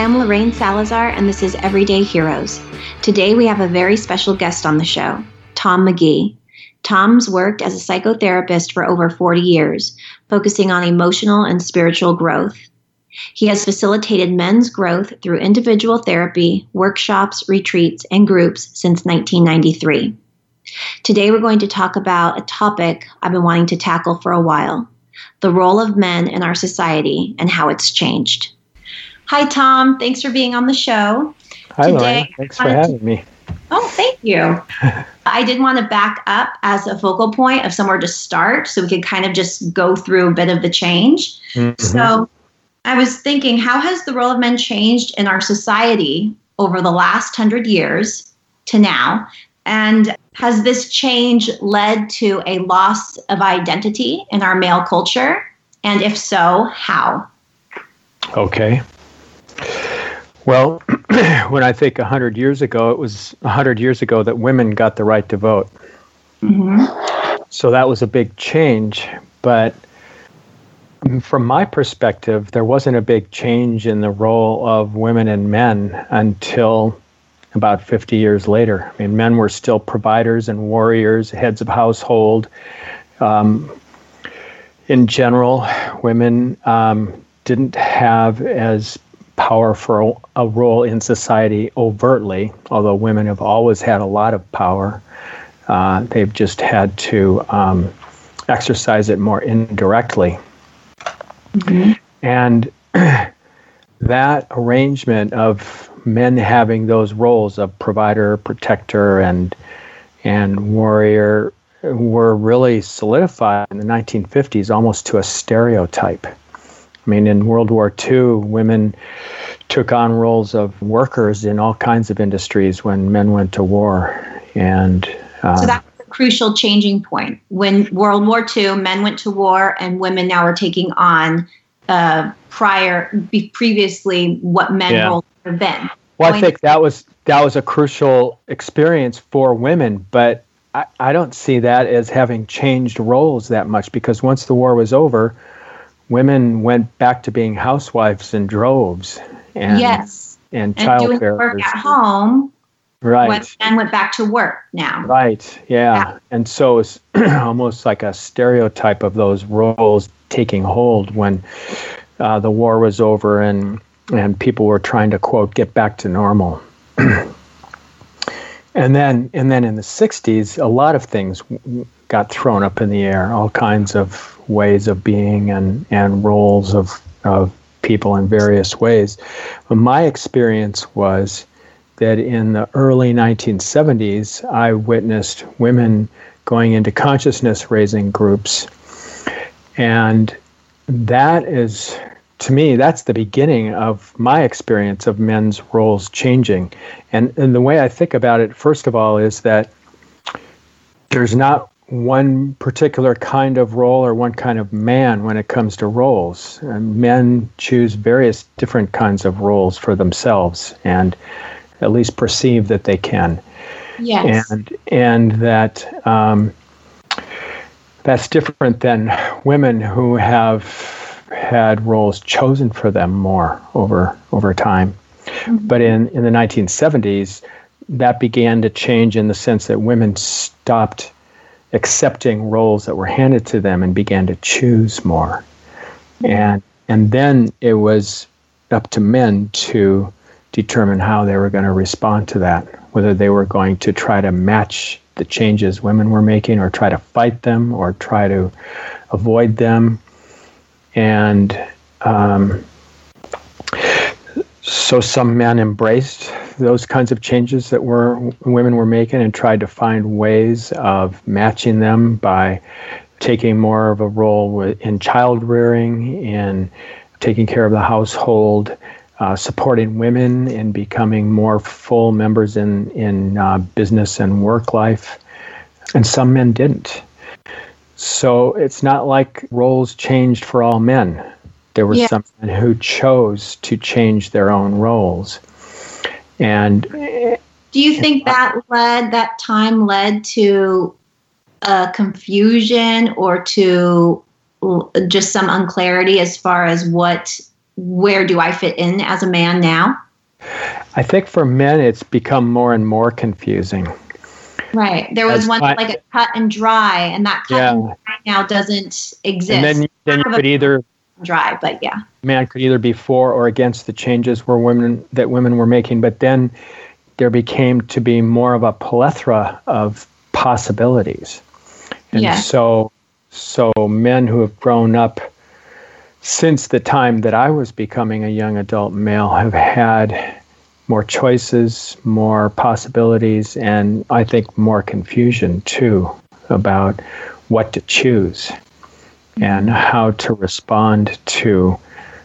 am Lorraine Salazar, and this is Everyday Heroes. Today we have a very special guest on the show, Tom McGee. Tom's worked as a psychotherapist for over 40 years, focusing on emotional and spiritual growth. He has facilitated men's growth through individual therapy, workshops, retreats, and groups since 1993. Today we're going to talk about a topic I've been wanting to tackle for a while, the role of men in our society and how it's changed. Hi, Tom. Thanks for being on the show. Hi, Lorraine. Thanks for having me. Oh, thank you. I did want to back up as a focal point of somewhere to start so we could kind of just go through a bit of the change. Mm-hmm. So I was thinking, how has the role of men changed in our society over the last 100 years to now? And has this change led to a loss of identity in our male culture? And if so, how? Okay. Well, when I think 100 years ago, it was 100 years ago that women got the right to vote. Mm-hmm. So that was a big change. But from my perspective, there wasn't a big change in the role of women and men until about 50 years later. I mean, men were still providers and warriors, heads of household. In general, women didn't have as powerful a role in society overtly, although women have always had a lot of power. They've just had to exercise it more indirectly. Mm-hmm. And that arrangement of men having those roles of provider, protector, and warrior were really solidified in the 1950s almost to a stereotype. I mean, in World War II, women took on roles of workers in all kinds of industries when men went to war. And so that's a crucial changing point. When World War II, men went to war, and women now are taking on previously what men roles have been. Well, I think that was a crucial experience for women, but I don't see that as having changed roles that much, because once the war was over, women went back to being housewives in droves and child doing bearers. Work at home. Right. When men went back to work now. Right. Yeah. And so it's almost like a stereotype of those roles taking hold when the war was over and people were trying to, quote, get back to normal. And then in the 60s, a lot of things got thrown up in the air, all kinds of ways of being and roles of people in various ways. But my experience was that in the early 1970s, I witnessed women going into consciousness-raising groups. And that is, to me, that's the beginning of my experience of men's roles changing. And the way I think about it, first of all, is that there's not one particular kind of role or one kind of man when it comes to roles. And men choose various different kinds of roles for themselves and at least perceive that they can. Yes. And that that's different than women who have had roles chosen for them more over time. Mm-hmm. But in the 1970s, that began to change in the sense that women stopped accepting roles that were handed to them and began to choose more. And then it was up to men to determine how they were going to respond to that, whether they were going to try to match the changes women were making or try to fight them or try to avoid them. And so some men embraced those kinds of changes that women were making and tried to find ways of matching them by taking more of a role in child rearing, in taking care of the household, supporting women in becoming more full members in business and work life. And some men didn't. So it's not like roles changed for all men. There were some men who chose to change their own roles. And do you think that time led to confusion or to just some unclarity as far as what where do I fit in as a man now? I think for men, it's become more and more confusing. Right. There was once like a cut and dry, and that cut and dry now doesn't exist. And then you could either dry, but yeah, man could either be for or against the changes women were making, but then there became to be more of a plethora of possibilities. And so men who have grown up since the time that I was becoming a young adult male have had more choices, more possibilities, and I think more confusion too about what to choose and how to respond to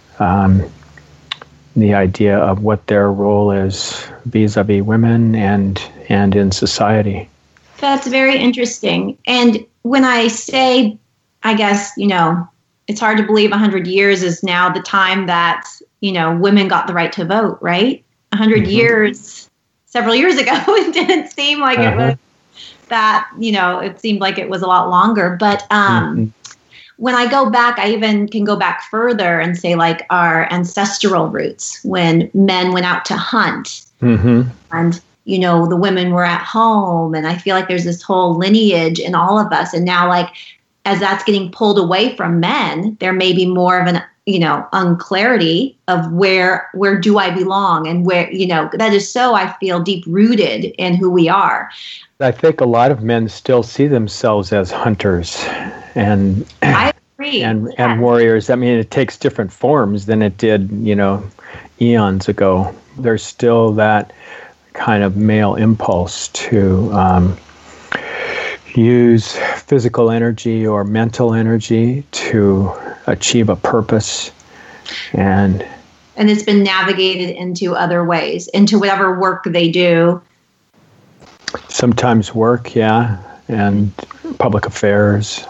the idea of what their role is vis-a-vis women and in society. That's very interesting. And when I say, I guess, it's hard to believe 100 years is now the time that, women got the right to vote, right? 100 years, several years ago, it didn't seem like it was that, it seemed like it was a lot longer. But when I go back, I even can go back further and say like our ancestral roots, when men went out to hunt and, the women were at home. And I feel like there's this whole lineage in all of us. And now, like, as that's getting pulled away from men, there may be more of an, unclarity of where do I belong, and where, that is so, I feel, deep rooted in who we are. I think a lot of men still see themselves as hunters and I agree. and warriors. I mean, it takes different forms than it did, eons ago. There's still that kind of male impulse to use physical energy or mental energy to achieve a purpose. And it's been navigated into other ways, into whatever work they do. Sometimes work, and public affairs,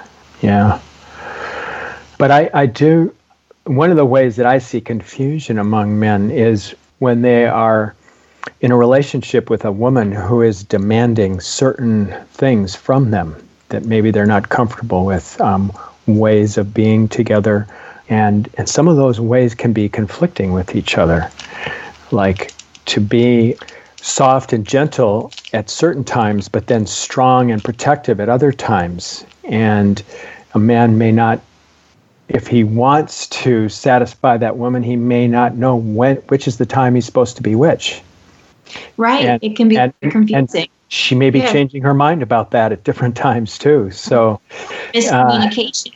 But I do, one of the ways that I see confusion among men is when they are in a relationship with a woman who is demanding certain things from them that maybe they're not comfortable with, ways of being together. And some of those ways can be conflicting with each other. Like to be soft and gentle at certain times, but then strong and protective at other times. And a man may not, if he wants to satisfy that woman, he may not know which is the time he's supposed to be which. Right. And it can be confusing. And she may be changing her mind about that at different times too. So miscommunication.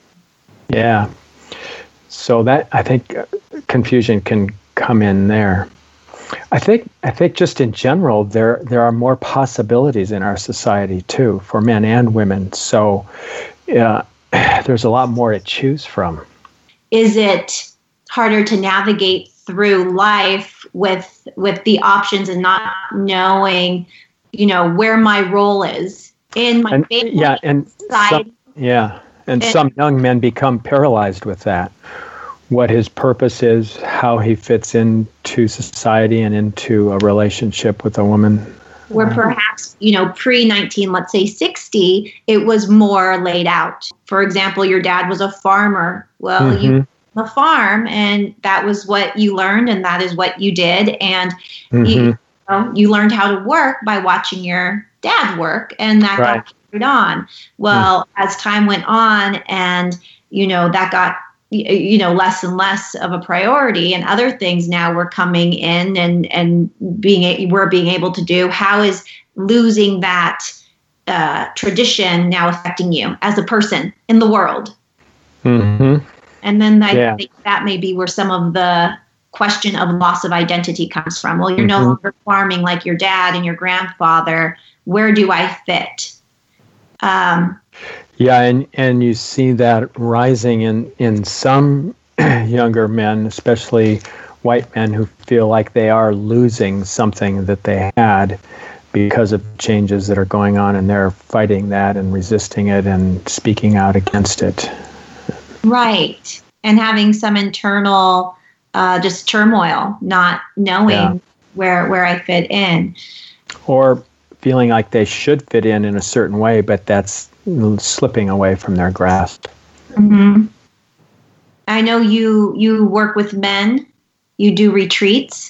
So that, I think, confusion can come in there. I think just in general there are more possibilities in our society too for men and women. So there's a lot more to choose from. Is it harder to navigate through life with the options and not knowing, where my role is in my family, and society? Some young men become paralyzed with that. What his purpose is, how he fits into society and into a relationship with a woman. Where perhaps, pre-19, let's say 60, it was more laid out. For example, your dad was a farmer. Well, you the farm, and that was what you learned, and that is what you did. And you learned how to work by watching your dad work, and that got carried on. Well, as time went on, and that got less and less of a priority, and other things now were coming in and we're being able to do. How is losing that tradition now affecting you as a person in the world? And then I think that may be where some of the question of loss of identity comes from. Well, you're no longer farming like your dad and your grandfather. Where do I fit? And you see that rising in some younger men, especially white men, who feel like they are losing something that they had because of changes that are going on, and they're fighting that and resisting it and speaking out against it. Right. And having some internal just turmoil, not knowing where I fit in. Or feeling like they should fit in a certain way, but that's slipping away from their grasp. I know you work with men you do retreats.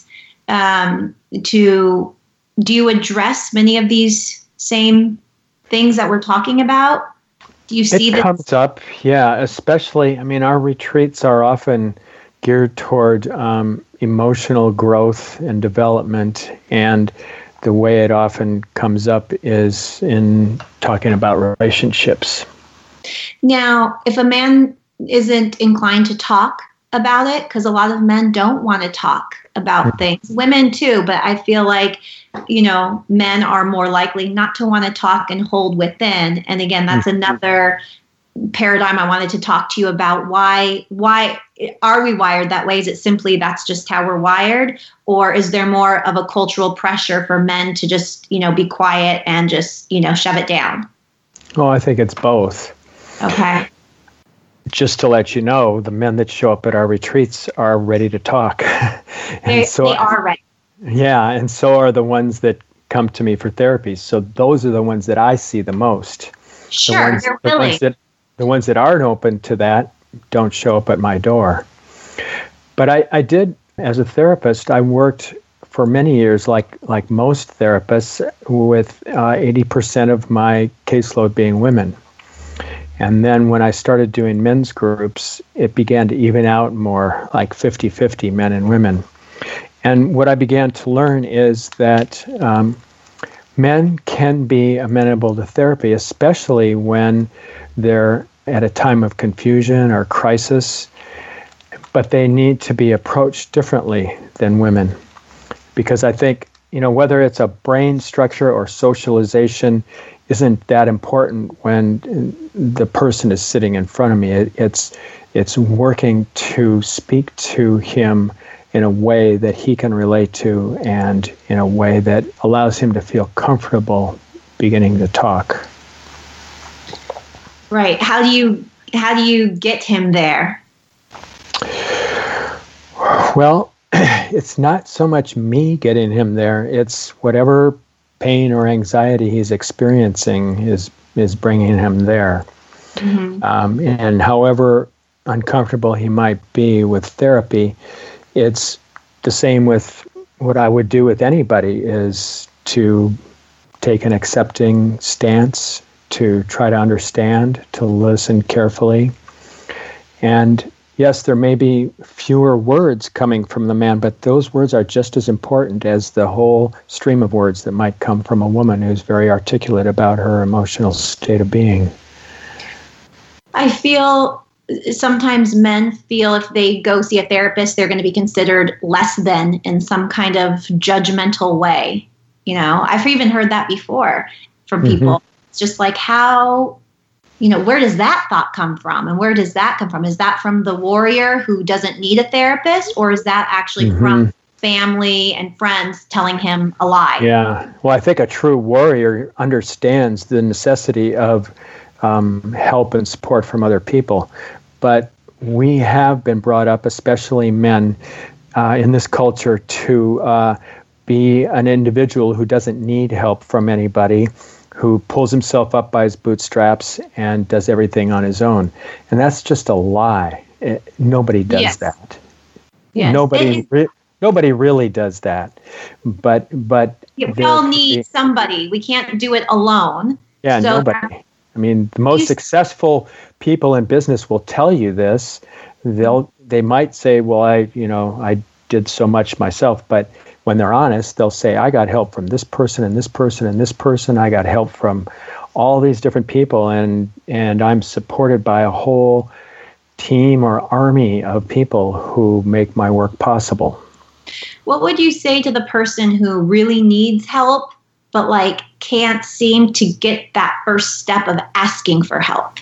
Do you address many of these same things that we're talking about? Do you see that? It comes up, yeah, especially, I mean, our retreats are often geared toward emotional growth and development, and the way it often comes up is in talking about relationships. Now, if a man isn't inclined to talk about it, because a lot of men don't want to talk about things, women too, but I feel like, men are more likely not to want to talk and hold within. And again, that's another paradigm I wanted to talk to you about. Why are we wired that way? Is it simply that's just how we're wired? Or is there more of a cultural pressure for men to just, be quiet and just, shove it down? Oh, I think it's both. Okay. Just to let you know, the men that show up at our retreats are ready to talk. They are ready. Yeah, and so are the ones that come to me for therapy. So those are the ones that I see the most. Sure, they're willing. The ones that aren't open to that don't show up at my door. But I did, as a therapist, I worked for many years, like most therapists, with 80% of my caseload being women. And then when I started doing men's groups, it began to even out more, like 50-50 men and women. And what I began to learn is that men can be amenable to therapy, especially when they're at a time of confusion or crisis, but they need to be approached differently than women. Because I think, whether it's a brain structure or socialization isn't that important when the person is sitting in front of me. It's working to speak to him in a way that he can relate to and in a way that allows him to feel comfortable beginning to talk. Right. How do you get him there? Well, it's not so much me getting him there. It's whatever pain or anxiety he's experiencing is bringing him there. Mm-hmm. And however uncomfortable he might be with therapy, it's the same with what I would do with anybody, is to take an accepting stance, to try to understand, to listen carefully. And yes, there may be fewer words coming from the man, but those words are just as important as the whole stream of words that might come from a woman who's very articulate about her emotional state of being. I feel sometimes men feel if they go see a therapist, they're going to be considered less than in some kind of judgmental way. I've even heard that before from people. Mm-hmm. It's just like, how, where does that thought come from? And where does that come from? Is that from the warrior who doesn't need a therapist? Or is that actually from family and friends telling him a lie? Yeah. Well, I think a true warrior understands the necessity of help and support from other people. But we have been brought up, especially men, in this culture to be an individual who doesn't need help from anybody, who pulls himself up by his bootstraps and does everything on his own. And that's just a lie. Nobody does that. Yes. Nobody really does that. But we all need somebody. We can't do it alone. Yeah, so nobody. I mean, the most successful people in business will tell you this. They might say, well, I did so much myself, but when they're honest, they'll say, I got help from this person and this person and this person. I got help from all these different people, and I'm supported by a whole team or army of people who make my work possible. What would you say to the person who really needs help, but can't seem to get that first step of asking for help?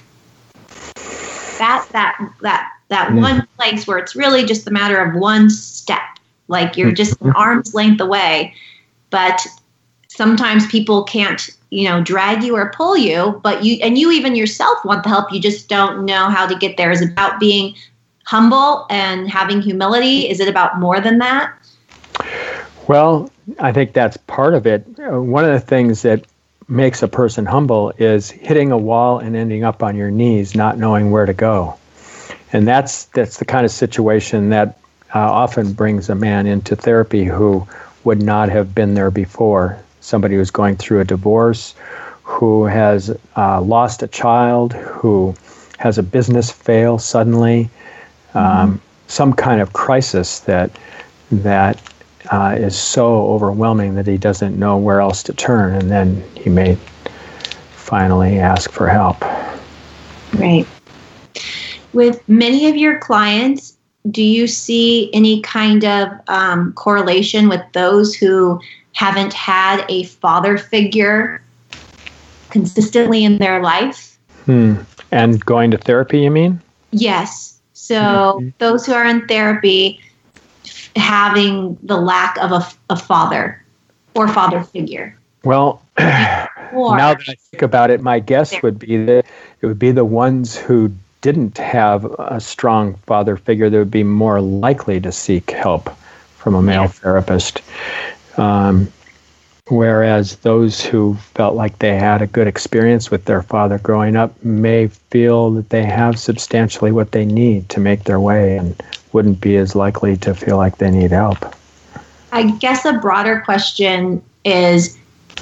That one place where it's really just a matter of one step. You're just an arm's length away, but sometimes people can't, drag you or pull you, but you even yourself want the help. You just don't know how to get there. Is it about being humble and having humility? Is it about more than that? Well, I think that's part of it. One of the things that makes a person humble is hitting a wall and ending up on your knees, not knowing where to go. And that's the kind of situation that often brings a man into therapy who would not have been there before. Somebody who's going through a divorce, who has lost a child, who has a business fail suddenly, some kind of crisis that is so overwhelming that he doesn't know where else to turn, and then he may finally ask for help. Right. With many of your clients, do you see any kind of correlation with those who haven't had a father figure consistently in their life? And going to therapy, you mean? Yes. So those who are in therapy having the lack of a father or father figure. Well, now that I think about it, my guess would be that it would be the ones who didn't have a strong father figure that would be more likely to seek help from a male therapist. Whereas those who felt like they had a good experience with their father growing up may feel that they have substantially what they need to make their way and wouldn't be as likely to feel like they need help. I guess a broader question is,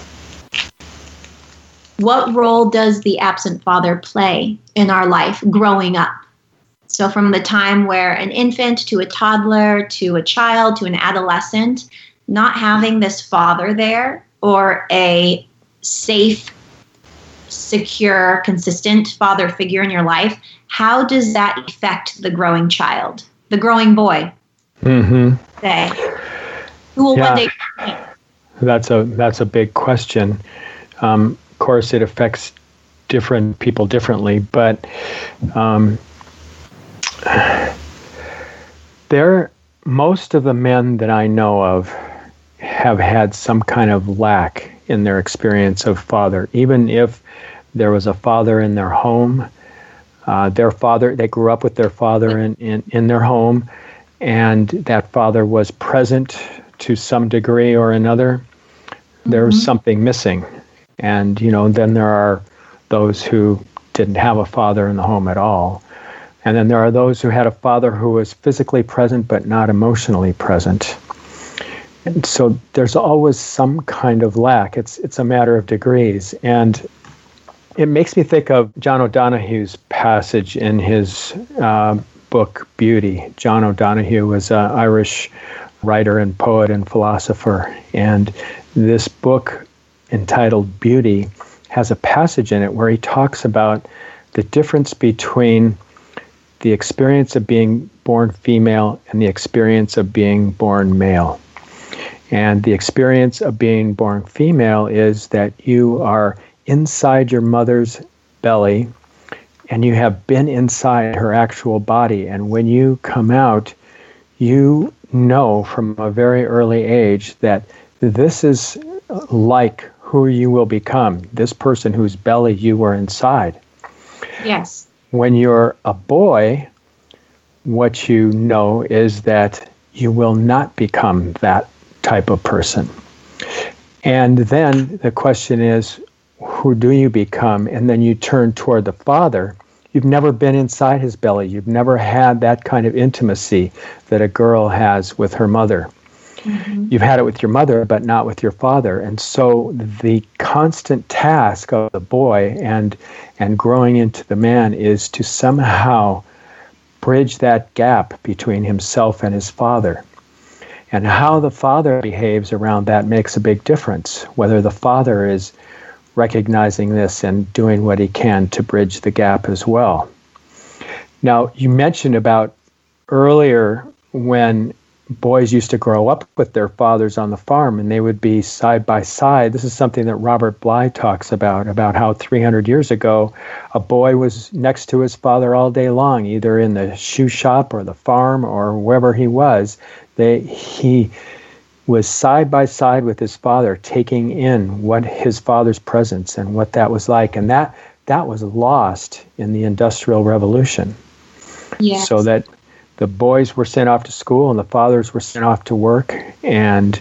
what role does the absent father play in our life growing up? So from the time where an infant to a toddler to a child to an adolescent, not having this father there or a safe, secure, consistent father figure in your life, how does that affect the growing child, the growing boy? Say, who will one day? That's a big question. Of course, it affects different people differently, but most of the men that I know of have had some kind of lack in their experience of father. Even if there was a father in their home, they grew up with their father in their home, and that father was present to some degree or another, there was something missing. And, then there are those who didn't have a father in the home at all. And then there are those who had a father who was physically present but not emotionally present. And so there's always some kind of lack. It's a matter of degrees. And it makes me think of John O'Donohue's passage in his book, Beauty. John O'Donohue was an Irish writer and poet and philosopher. And this book, entitled Beauty, has a passage in it where he talks about the difference between the experience of being born female and the experience of being born male. And the experience of being born female is that you are inside your mother's belly and you have been inside her actual body. And when you come out, you know from a very early age that this is like who you will become, this person whose belly you were inside. Yes. When you're a boy, what you know is that you will not become that type of person. And then the question is, who do you become? And then you turn toward the father. You've never been inside his belly. You've never had that kind of intimacy that a girl has with her mother. You've had it with your mother, but not with your father. And so the constant task of the boy and growing into the man is to somehow bridge that gap between himself and his father. And how the father behaves around that makes a big difference, whether the father is recognizing this and doing what he can to bridge the gap as well. Now, you mentioned about earlier when boys used to grow up with their fathers on the farm and they would be side by side. This is something that Robert Bly talks about how 300 years ago, a boy was next to his father all day long, either in the shoe shop or the farm or wherever he was. He was side by side with his father, taking in what his father's presence and what that was like. And that was lost in the Industrial Revolution. Yes. So that the boys were sent off to school and the fathers were sent off to work, and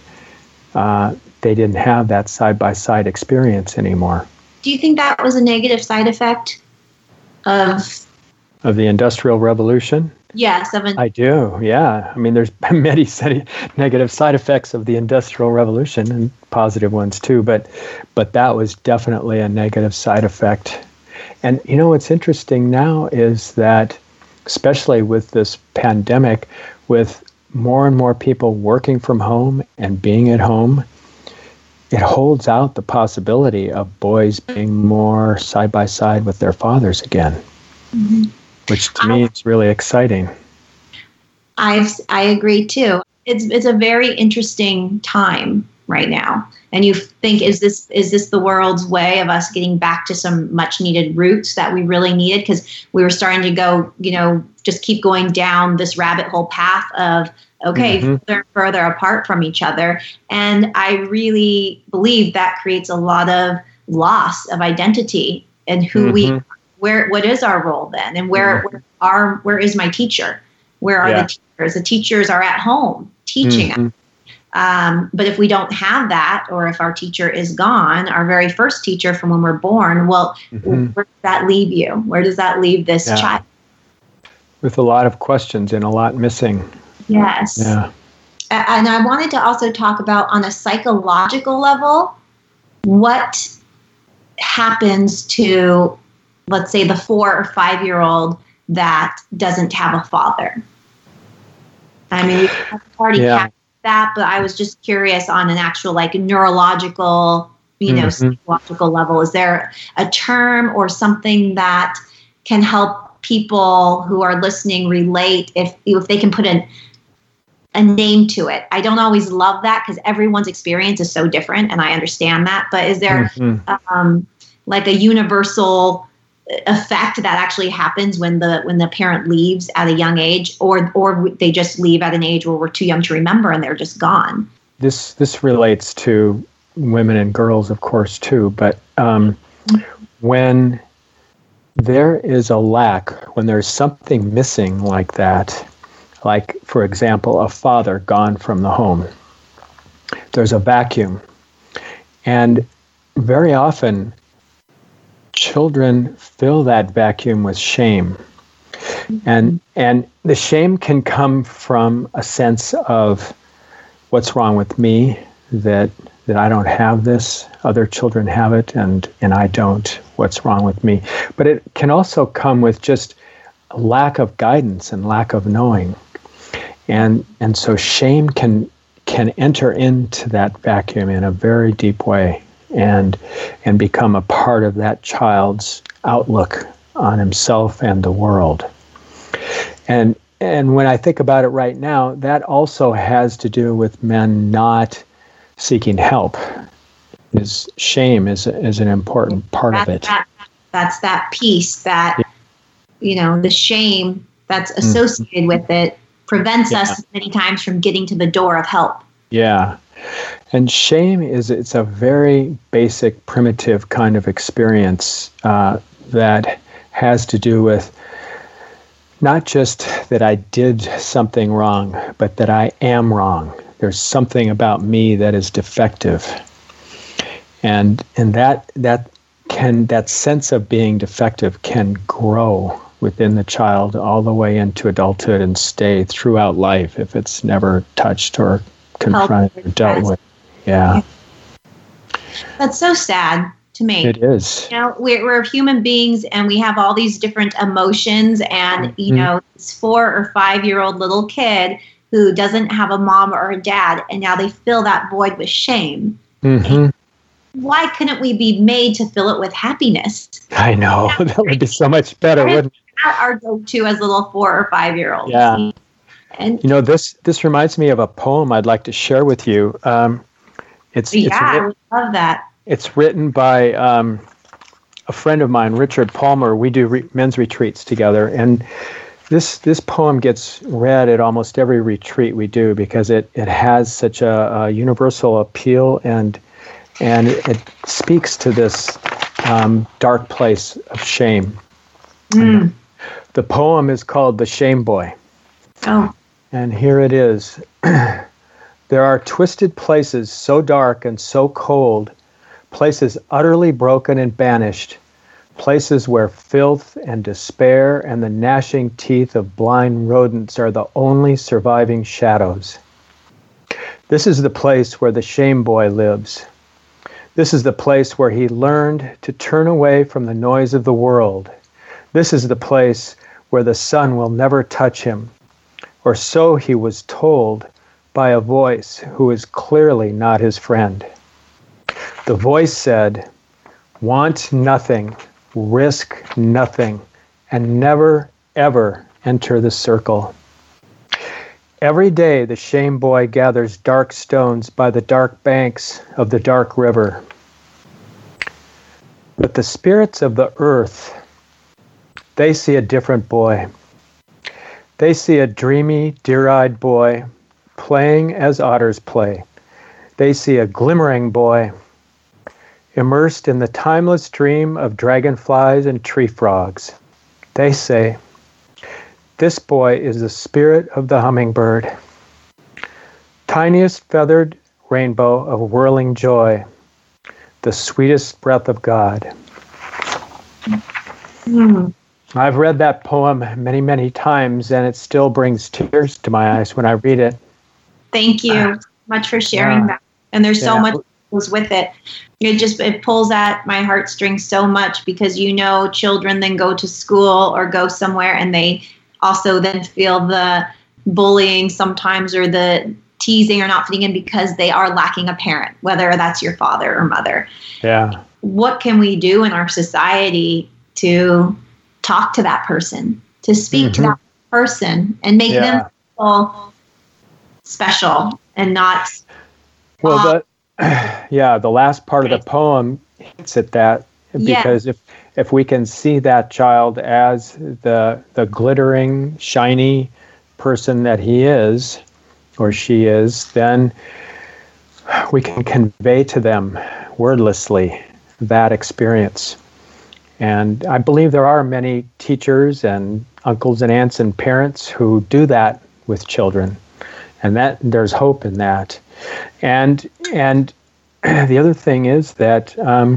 they didn't have that side-by-side experience anymore. Do you think that was a negative side effect of the Industrial Revolution? Yes, I do, yeah. I mean, there's been many negative side effects of the Industrial Revolution, and positive ones too, but that was definitely a negative side effect. And what's interesting now is that, especially with this pandemic, with more and more people working from home and being at home, it holds out the possibility of boys being more side by side with their fathers again, which to me is really exciting. I agree too. It's a very interesting time right now. And you think, is this the world's way of us getting back to some much needed roots that we really needed? Because we were starting to go, just keep going down this rabbit hole path of, further and further apart from each other. And I really believe that creates a lot of loss of identity and who what is our role then? And where is my teacher? Where are the teachers? The teachers are at home teaching us. But if we don't have that, or if our teacher is gone, our very first teacher from when we're born, where does that leave you? Where does that leave this child? With a lot of questions and a lot missing. Yes. Yeah. And I wanted to also talk about, on a psychological level, what happens to, let's say, the 4 or 5-year-old that doesn't have a father. I mean, we've already captured that, but I was just curious on an actual neurological, psychological level. Is there a term or something that can help people who are listening relate, if they can put a name to it? I don't always love that because everyone's experience is so different, and I understand that. But is there a universal effect that actually happens when the parent leaves at a young age, or they just leave at an age where we're too young to remember and they're just gone? This relates to women and girls, of course, too. But when there is a lack, when there's something missing like that, like, for example, a father gone from the home, there's a vacuum. And very often, children fill that vacuum with shame. And the shame can come from a sense of, what's wrong with me, that I don't have this, other children have it, and I don't. What's wrong with me? But it can also come with just a lack of guidance and lack of knowing. And so shame can enter into that vacuum in a very deep way and become a part of that child's outlook on himself and the world. And when I think about it right now, that also has to do with men not seeking help. Shame is an important part of it. That's that piece that, the shame that's associated with it prevents us many times from getting to the door of help. Yeah. And shame it's a very basic, primitive kind of experience that has to do with not just that I did something wrong, but that I am wrong. There's something about me that is defective. And that sense of being defective can grow within the child all the way into adulthood and stay throughout life if it's never touched or confronted or dealt with. Yeah. That's so sad to me. It is. We're human beings, and we have all these different emotions, and this 4 or 5-year-old little kid who doesn't have a mom or a dad, and now they fill that void with shame. Why couldn't we be made to fill it with happiness? I know. That would be so much better, wouldn't it? Our go-to as little 4 or 5-year-olds. Yeah. And this reminds me of a poem I'd like to share with you. I would love that. It's written by a friend of mine, Richard Palmer. We do men's retreats together, and this poem gets read at almost every retreat we do because it has such a universal appeal, and it speaks to this dark place of shame. The poem is called "The Shame Boy." Oh. And here it is. There are twisted places so dark and so cold, places utterly broken and banished, places where filth and despair and the gnashing teeth of blind rodents are the only surviving shadows. This is the place where the shame boy lives. This is the place where he learned to turn away from the noise of the world. This is the place where the sun will never touch him, or so he was told by a voice who is clearly not his friend. The voice said, "Want nothing, risk nothing, and never, ever enter the circle." Every day the shame boy gathers dark stones by the dark banks of the dark river. But the spirits of the earth, they see a different boy. They see a dreamy, deer-eyed boy playing as otters play. They see a glimmering boy immersed in the timeless dream of dragonflies and tree frogs. They say, "This boy is the spirit of the hummingbird, tiniest feathered rainbow of whirling joy, the sweetest breath of God." I've read that poem many, many times, and it still brings tears to my eyes when I read it. Thank you much for sharing that. And there's so much that goes with it. It pulls at my heartstrings so much, because children then go to school or go somewhere and they also then feel the bullying sometimes, or the teasing or not fitting in, because they are lacking a parent, whether that's your father or mother. Yeah. What can we do in our society to talk to that person, to speak to that person and make them feel special and not... Well, the last part of the poem hits at that, because if we can see that child as the glittering, shiny person that he is or she is, then we can convey to them wordlessly that experience. And I believe there are many teachers and uncles and aunts and parents who do that with children, and that there's hope in that. And the other thing is that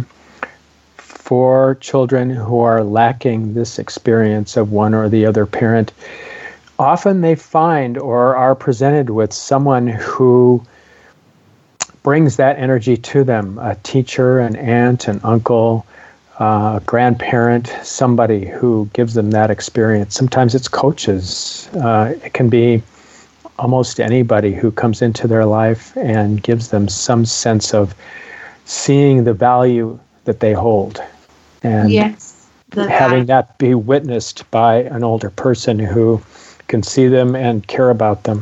for children who are lacking this experience of one or the other parent, often they find or are presented with someone who brings that energy to them, a teacher, an aunt, an uncle, a grandparent, somebody who gives them that experience. Sometimes it's coaches. It can be almost anybody who comes into their life and gives them some sense of seeing the value that they hold. And having that be witnessed by an older person who can see them and care about them.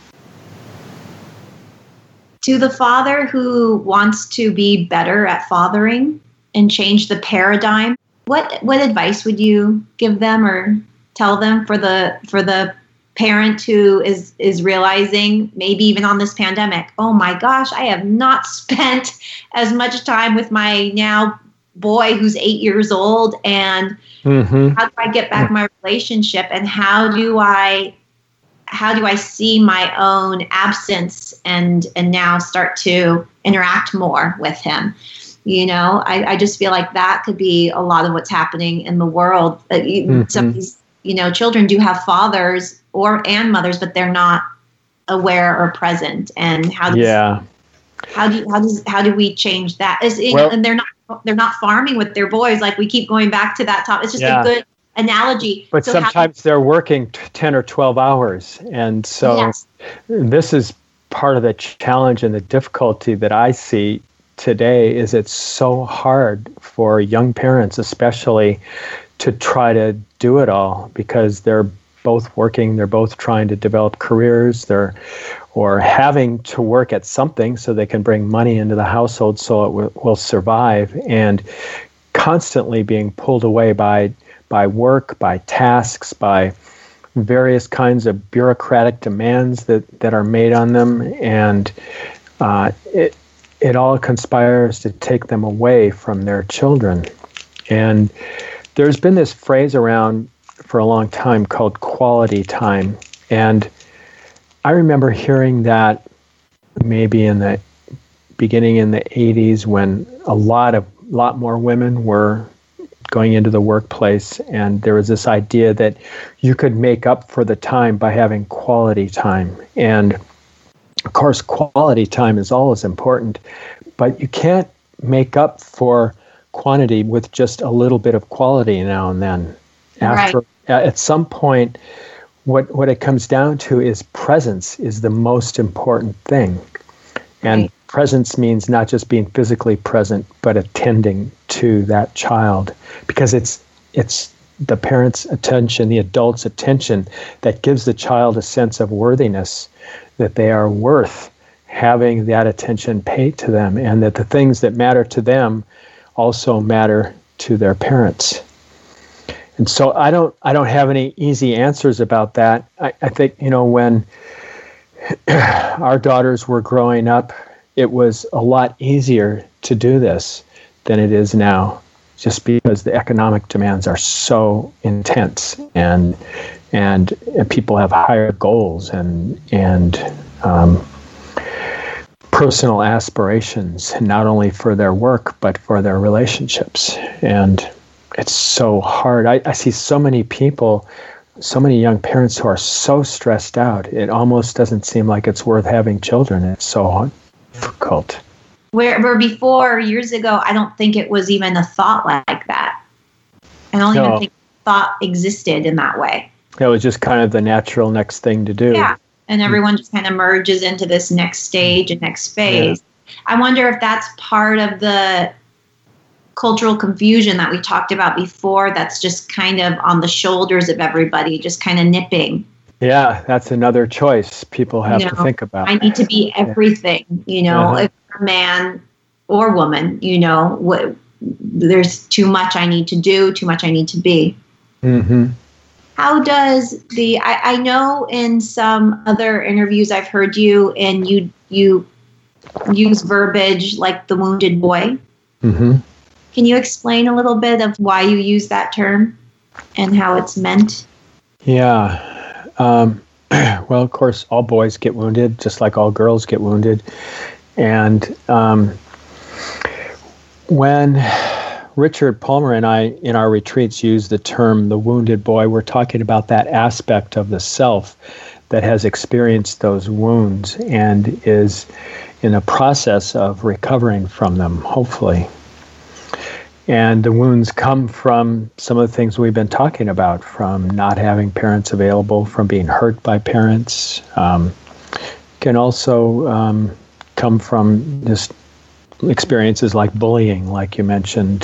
To the father who wants to be better at fathering and change the paradigm, what advice would you give them or tell them for the parent who is realizing, maybe even on this pandemic, oh my gosh, I have not spent as much time with my now boy who's 8 years old, and how do I get back my relationship, and how do I see my own absence and now start to interact more with him? I just feel like that could be a lot of what's happening in the world. Some of these, children do have fathers and mothers, but they're not aware or present. And how do we change that? And they're not farming with their boys. Like, we keep going back to that topic. It's just a good analogy. But so sometimes they're working 10 or 12 hours. And so this is part of the challenge and the difficulty that I see today. Is it's so hard for young parents, especially, to try to do it all, because they're both working, they're both trying to develop careers, or having to work at something so they can bring money into the household so it will survive, and constantly being pulled away by work, by tasks, by various kinds of bureaucratic demands that are made on them, and it all conspires to take them away from their children. And there's been this phrase around for a long time called quality time. And I remember hearing that maybe in the beginning in the 80s, when a lot more women were going into the workplace, and there was this idea that you could make up for the time by having quality time. And of course, quality time is always important, but you can't make up for quantity with just a little bit of quality now and then. At some point, what it comes down to is presence is the most important thing. And presence means not just being physically present, but attending to that child, because it's the parent's attention, the adult's attention, that gives the child a sense of worthiness, that they are worth having that attention paid to them, and that the things that matter to them also matter to their parents. And so I don't have any easy answers about that. I think, when our daughters were growing up, it was a lot easier to do this than it is now, just because the economic demands are so intense, and people have higher goals and personal aspirations, not only for their work but for their relationships. And it's so hard. I see so many people, so many young parents who are so stressed out. It almost doesn't seem like it's worth having children. It's so difficult. Where before, years ago, I don't think it was even a thought like that. I don't even think thought existed in that way. It was just kind of the natural next thing to do. Yeah, and everyone just kind of merges into this next stage and next phase. Yeah. I wonder if that's part of the cultural confusion that we talked about before, that's just kind of on the shoulders of everybody, just kind of nipping. Yeah, that's another choice people have to think about. I need to be everything, if you're a man or woman, there's too much I need to do, too much I need to be. Mm-hmm. How does I know in some other interviews I've heard you, and you use verbiage like the wounded boy. Mm-hmm. Can you explain a little bit of why you use that term and how it's meant? Yeah. Well, of course, all boys get wounded, just like all girls get wounded. And when Richard Palmer and I, in our retreats, use the term the wounded boy, we're talking about that aspect of the self that has experienced those wounds and is in a process of recovering from them, hopefully. And the wounds come from some of the things we've been talking about, from not having parents available, from being hurt by parents. Can also come from just experiences like bullying, like you mentioned.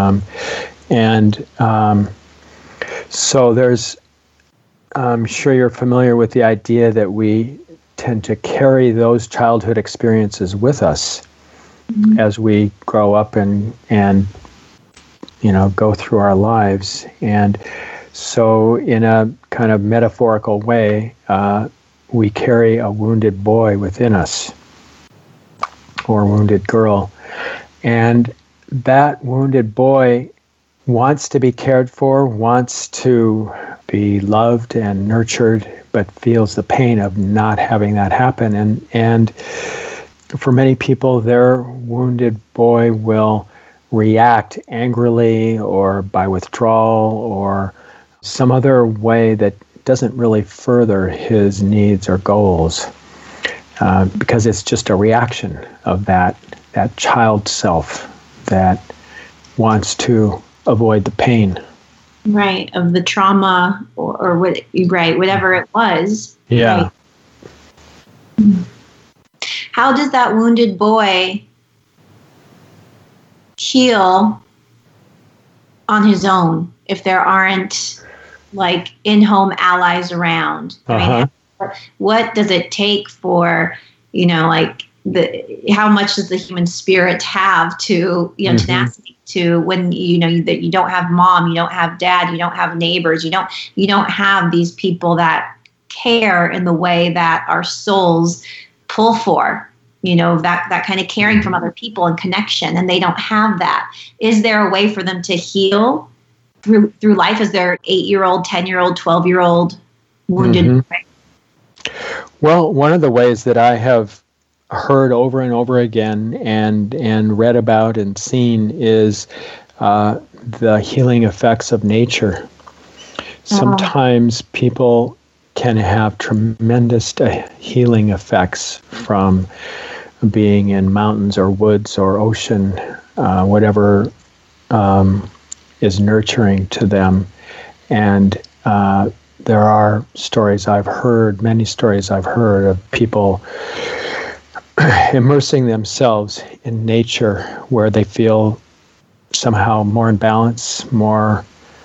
So there's, I'm sure you're familiar with the idea that we tend to carry those childhood experiences with us as we grow up and go through our lives. And so in a kind of metaphorical way, we carry a wounded boy within us, or a wounded girl. And that wounded boy wants to be cared for, wants to be loved and nurtured, but feels the pain of not having that happen. And for many people, their wounded boy will react angrily or by withdrawal or some other way that doesn't really further his needs or goals, because it's just a reaction of that child self that wants to avoid the pain. Right, of the trauma or whatever it was. Yeah. Right. How does that wounded boy heal on his own if there aren't like in-home allies around? Uh-huh. I mean, what does it take for, how much does the human spirit have to, tenacity to when, that you don't have mom, you don't have dad, you don't have neighbors, you don't have these people that care in the way that our souls pull for, that kind of caring from other people and connection, and they don't have that. Is there a way for them to heal through life as their 8-year-old, 10-year-old, 12-year-old wounded? Well, one of the ways that I have heard over and over again and read about and seen is the healing effects of nature. Sometimes people can have tremendous healing effects from being in mountains or woods or ocean, whatever is nurturing to them. And there are stories I've heard, many stories I've heard of people immersing themselves in nature where they feel somehow more in balance, more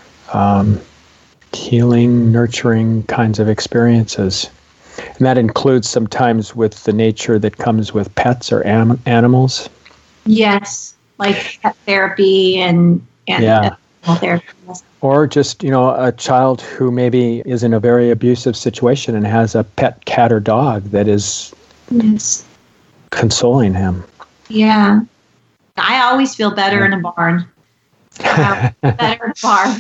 healing, nurturing kinds of experiences. And that includes sometimes with the nature that comes with pets or animals. Yes, like pet therapy and animal therapy. Or just, a child who maybe is in a very abusive situation and has a pet cat or dog that is consoling him. Yeah. I always feel better in a barn. Better in a barn.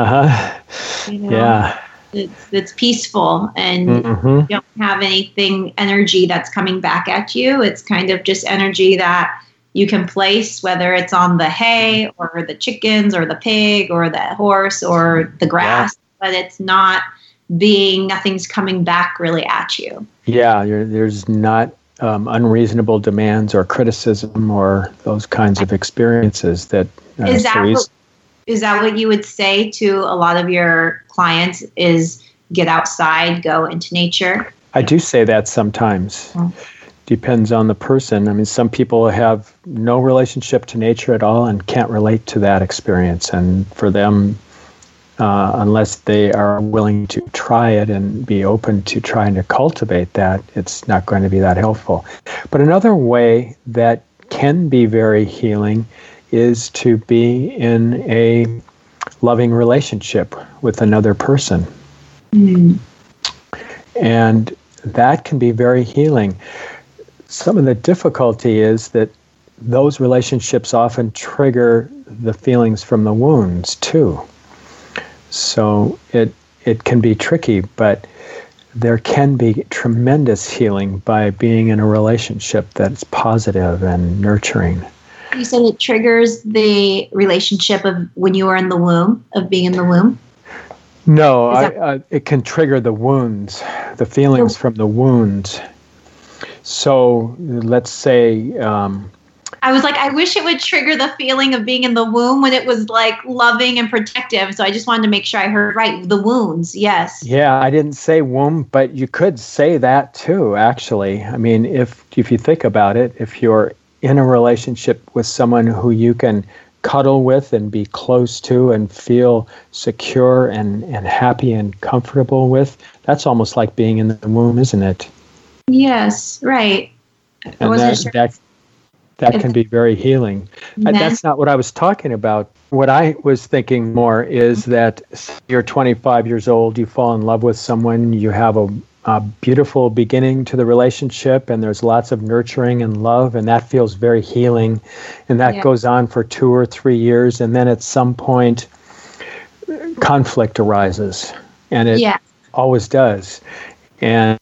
Yeah. It's peaceful and you don't have energy that's coming back at you. It's kind of just energy that you can place, whether it's on the hay or the chickens or the pig or the horse or the grass, but it's nothing's coming back really at you. Yeah, there's not unreasonable demands or criticism or those kinds of experiences that Is that what you would say to a lot of your clients is get outside, go into nature? I do say that sometimes. Depends on the person. I mean, some people have no relationship to nature at all and can't relate to that experience. And for them, unless they are willing to try it and be open to trying to cultivate that, it's not going to be that helpful. But another way that can be very healing is to be in a loving relationship with another person. And that can be very healing. Some of the difficulty is that those relationships often trigger the feelings from the wounds too. So it can be tricky, but there can be tremendous healing by being in a relationship that's positive and nurturing. You said it triggers the relationship of when you were in the womb, of being in the womb? No, it can trigger the wounds, the feelings from the wounds. So let's say... I was like, I wish it would trigger the feeling of being in the womb when it was like loving and protective. So I just wanted to make sure I heard right. The wounds, yes. Yeah, I didn't say womb, but you could say that too, actually. I mean, if you think about it, if you're in a relationship with someone who you can cuddle with and be close to and feel secure and happy and comfortable with, that's almost like being in the womb, isn't it? Yes, right. I wasn't sure. That can be very healing. That's not what I was talking about. What I was thinking more is that you're 25 years old, you fall in love with someone, you have a beautiful beginning to the relationship, and there's lots of nurturing and love, and that feels very healing. And that goes on for 2 or 3 years, and then at some point, conflict arises, and it always does. And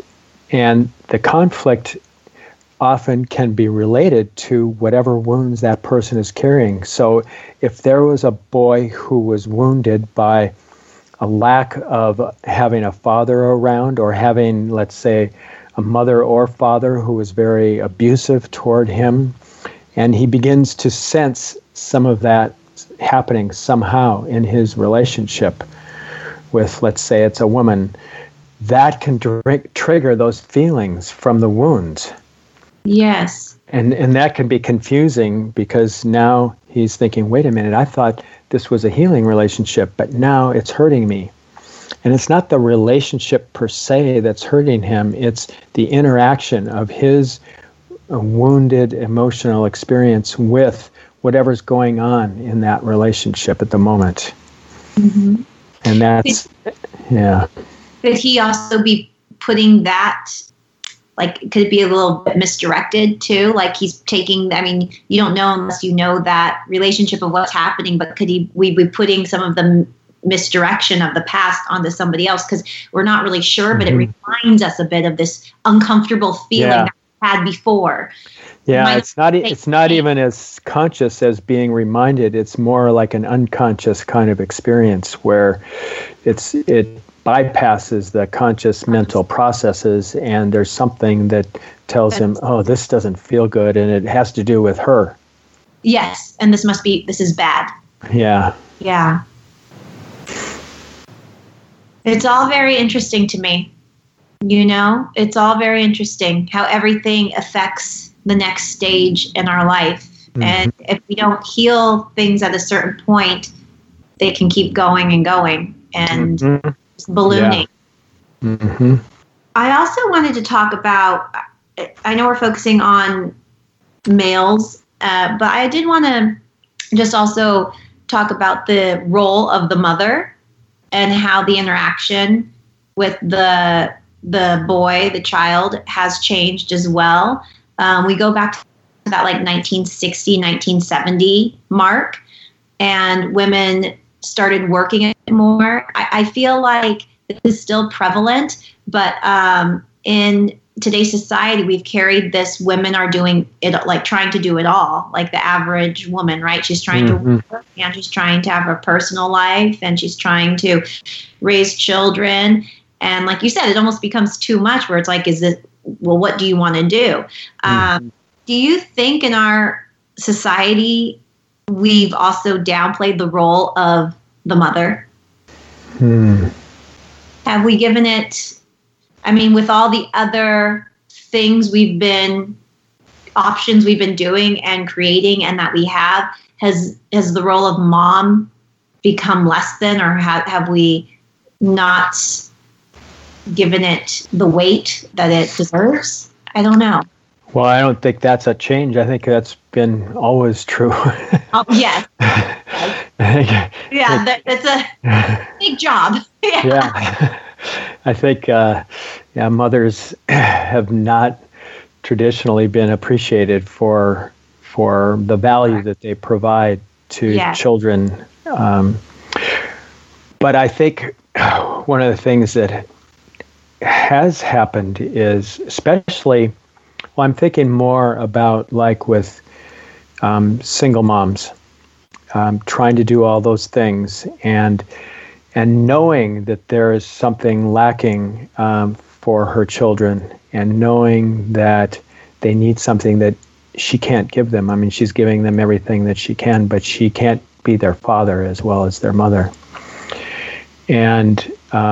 the conflict often can be related to whatever wounds that person is carrying. So if there was a boy who was wounded by a lack of having a father around, or having, let's say, a mother or father who was very abusive toward him, and he begins to sense some of that happening somehow in his relationship with, let's say it's a woman, that can trigger those feelings from the wounds. Yes. And that can be confusing, because now he's thinking, wait a minute, I thought this was a healing relationship, but now it's hurting me. And it's not the relationship per se that's hurting him, it's the interaction of his wounded emotional experience with whatever's going on in that relationship at the moment. Mm-hmm. And that's, Could he also be putting that, like, could it be a little bit misdirected too? Like he's taking, I mean, you don't know unless you know that relationship of what's happening, but could we be putting some of the misdirection of the past onto somebody else? Because we're not really sure, but it reminds us a bit of this uncomfortable feeling that we had before. Yeah, it's not even as conscious as being reminded. It's more like an unconscious kind of experience where it bypasses the conscious mental processes, and there's something that tells him, oh, this doesn't feel good, and it has to do with her. Yes, and this is bad. Yeah. Yeah. It's all very interesting to me. It's all very interesting how everything affects the next stage in our life. Mm-hmm. And if we don't heal things at a certain point, they can keep going and going and ballooning. Yeah. Mm-hmm. I also wanted to talk about, I know we're focusing on males, but I did want to just also talk about the role of the mother and how the interaction with the boy, the child, has changed as well. We go back to that 1960, 1970 mark, and women started working it more. I feel like this is still prevalent, but in today's society, we've carried this, women are doing it, trying to do it all, like the average woman, right? She's trying to work, and she's trying to have a personal life, and she's trying to raise children. And like you said, it almost becomes too much where it's like, what do you want to do? Do you think in our society, we've also downplayed the role of the mother? Have we given it, with all the other things options we've been doing and creating and that we have, has the role of mom become less than, or have we not given it the weight that it deserves? I don't know. Well, I don't think that's a change. I think that's been always true. Yes. Yeah, that's a big job. Yeah. I think mothers have not traditionally been appreciated for the value that they provide to children. But I think one of the things that has happened is, especially, I'm thinking more about with single moms, trying to do all those things and knowing that there is something lacking for her children, and knowing that they need something that she can't give them. She's giving them everything that she can, but she can't be their father as well as their mother. And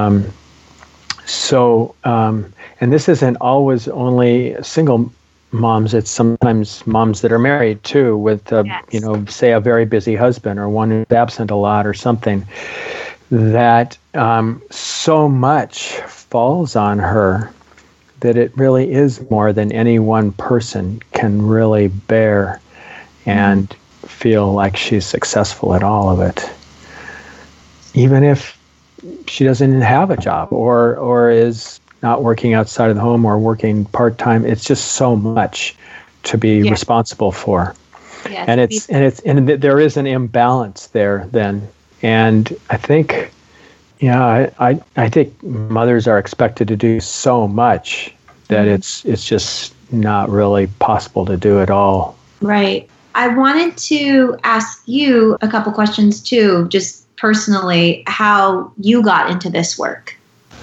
and this isn't always only single moms. It's sometimes moms that are married too, with say a very busy husband, or one who's absent a lot or something, that so much falls on her that it really is more than any one person can really bear and feel like she's successful at all of it. Even if she doesn't have a job or is not working outside of the home or working part-time, it's just so much to be responsible for. Yes, and there is an imbalance there then. And I think, I think mothers are expected to do so much that it's just not really possible to do it all. Right. I wanted to ask you a couple questions too, just personally, how you got into this work.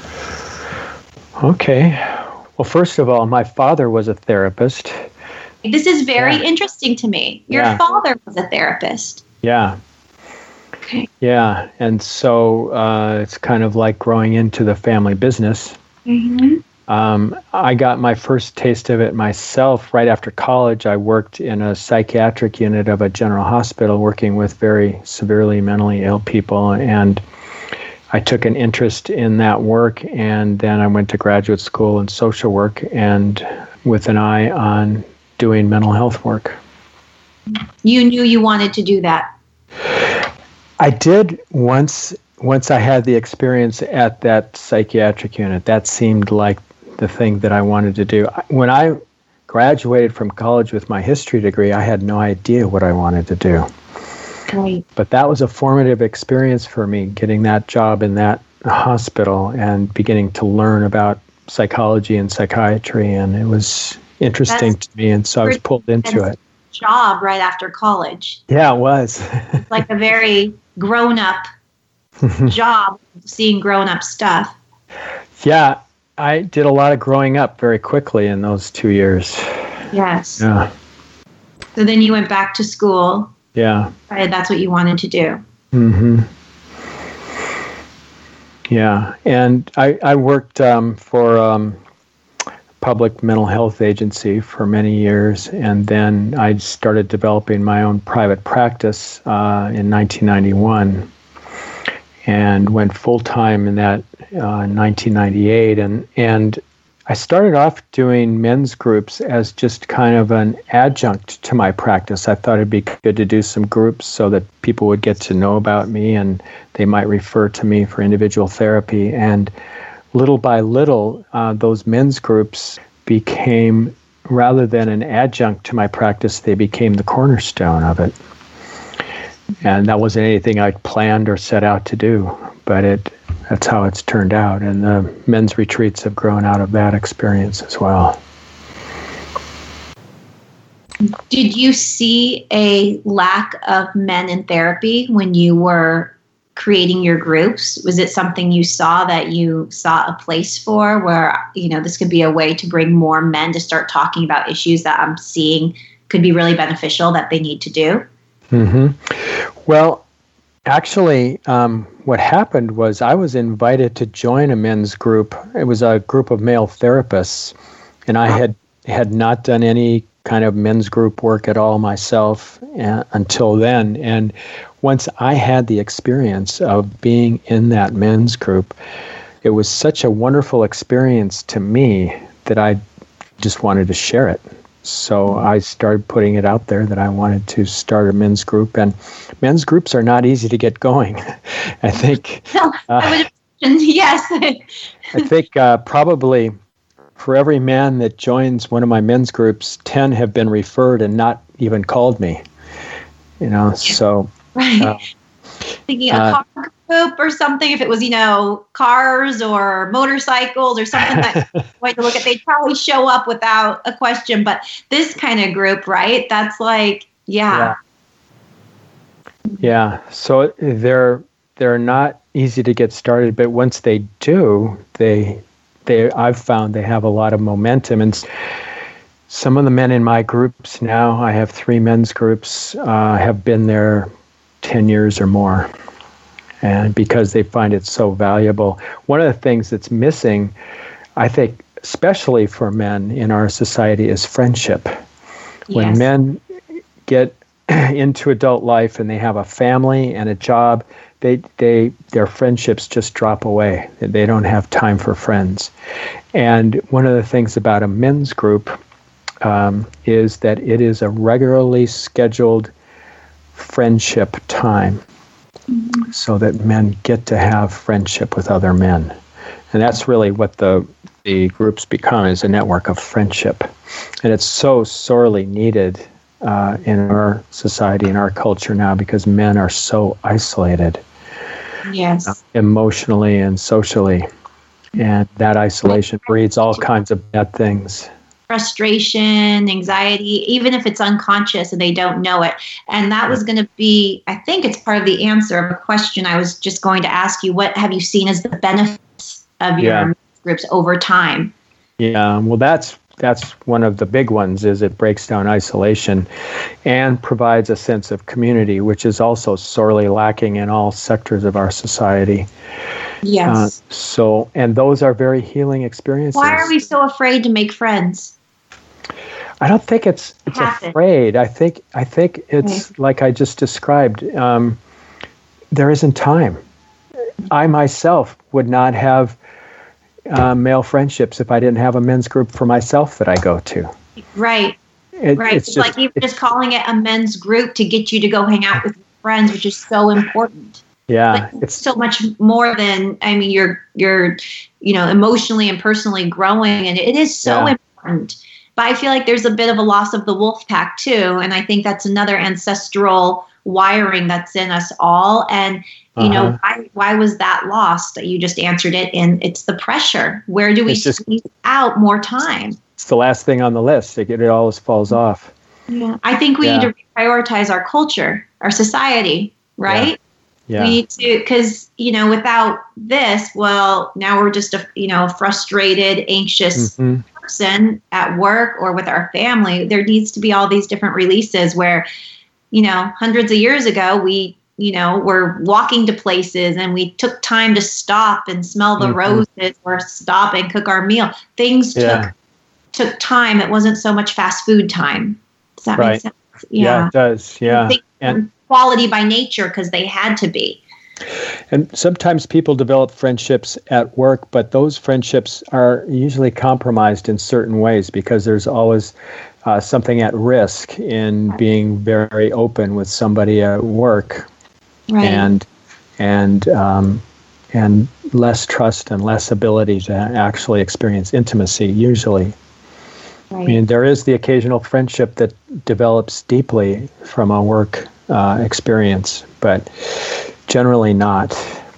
Okay. Well, first of all, my father was a therapist. This is very interesting to me. Your father was a therapist. Yeah. Okay. Yeah. And so it's kind of like growing into the family business. Mm-hmm. I got my first taste of it myself right after college. I worked in a psychiatric unit of a general hospital working with very severely mentally ill people, and I took an interest in that work, and then I went to graduate school in social work, and with an eye on doing mental health work. You knew you wanted to do that? I did once I had the experience at that psychiatric unit. That seemed like the thing that I wanted to do. When I graduated from college with my history degree, I had no idea what I wanted to do. Right. But that was a formative experience for me, getting that job in that hospital and beginning to learn about psychology and psychiatry. And it was interesting to me, and so I was pulled into it. Job right after college. Yeah, it was. Like a very grown-up job, seeing grown-up stuff. Yeah, I did a lot of growing up very quickly in those 2 years. Yes. Yeah. So then you went back to school. Yeah. Right? That's what you wanted to do. Mm-hmm. Yeah, and I worked for public mental health agency for many years, and then I started developing my own private practice in 1991, and went full-time in that in 1998, and I started off doing men's groups as just kind of an adjunct to my practice. I thought it'd be good to do some groups so that people would get to know about me and they might refer to me for individual therapy. And little by little, those men's groups became, rather than an adjunct to my practice, they became the cornerstone of it. And that wasn't anything I planned or set out to do, but that's how it's turned out. And the men's retreats have grown out of that experience as well. Did you see a lack of men in therapy when you were creating your groups? Was it something you saw that you saw a place for, where, this could be a way to bring more men to start talking about issues that I'm seeing could be really beneficial that they need to do? Mm-hmm. Well, actually, what happened was I was invited to join a men's group. It was a group of male therapists, and I had not done any kind of men's group work at all myself until then. And once I had the experience of being in that men's group, it was such a wonderful experience to me that I just wanted to share it. So I started putting it out there that I wanted to start a men's group, and men's groups are not easy to get going. I think. Yes. I think probably for every man that joins one of my men's groups, 10 have been referred and not even called me. So. Right. Thinking a car group or something, if it was, cars or motorcycles or something that going to look at, they'd probably show up without a question. But this kind of group, right? That's like, yeah. So they're not easy to get started, but once they do, I've found they have a lot of momentum. And some of the men in my groups now, I have 3 men's groups, have been there 10 years or more, and because they find it so valuable. One of the things that's missing, I think, especially for men in our society, is friendship. When men get into adult life and they have a family and a job, their friendships just drop away. They don't have time for friends. And one of the things about a men's group is that it is a regularly scheduled friendship time, so that men get to have friendship with other men. And that's really what the groups become, is a network of friendship. And it's so sorely needed in our society, in our culture now, because men are so isolated. Yes. Emotionally and socially. And that isolation breeds all kinds of bad things. Frustration, anxiety, even if it's unconscious and they don't know it. And that was going to be, I think it's part of the answer of a question I was just going to ask you. What have you seen as the benefits of your groups over time? Yeah, well, that's one of the big ones, is it breaks down isolation and provides a sense of community, which is also sorely lacking in all sectors of our society. Yes. And those are very healing experiences. Why are we so afraid to make friends? I don't think it's afraid. I think it's like I just described. There isn't time. I myself would not have male friendships if I didn't have a men's group for myself that I go to. Right. It's like even just calling it a men's group to get you to go hang out with your friends, which is so important. Yeah, it's so much more than, you're emotionally and personally growing, and it is so important. But I feel like there's a bit of a loss of the wolf pack too, and I think that's another ancestral wiring that's in us all. And, you know, why was that lost? You just answered it. And it's the pressure. Where do we squeeze out more time? It's the last thing on the list. It always falls off. Yeah. I think we need to prioritize our culture, our society, right? Yeah. We need to, because, you know, without this, well, now we're just a frustrated, anxious person at work or with our family. There needs to be all these different releases where, you know, hundreds of years ago, we, you know, were walking to places and we took time to stop and smell the roses or stop and cook our meal. Things took time. It wasn't so much fast food time. Does that make sense? Yeah, it does. Yeah. And quality by nature because they had to be. And sometimes people develop friendships at work, but those friendships are usually compromised in certain ways because there's always something at risk in being very open with somebody at work, and less trust and less ability to actually experience intimacy usually. Right. I mean, there is the occasional friendship that develops deeply from a work experience, but generally not.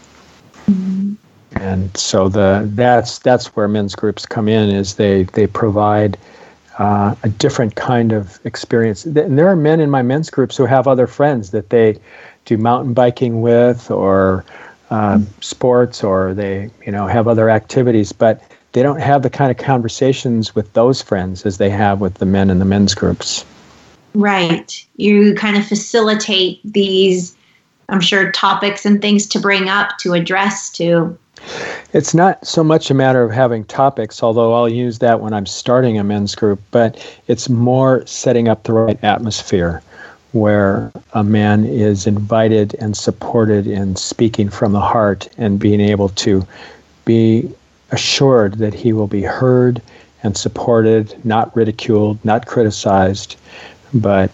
And so that's where men's groups come in, is they provide a different kind of experience. And there are men in my men's groups who have other friends that they do mountain biking with, or sports, or they have other activities, but they don't have the kind of conversations with those friends as they have with the men in the men's groups. Right. You kind of facilitate these, I'm sure, topics and things to bring up, to address, to... It's not so much a matter of having topics, although I'll use that when I'm starting a men's group, but it's more setting up the right atmosphere where a man is invited and supported in speaking from the heart and being able to be assured that he will be heard and supported, not ridiculed, not criticized, but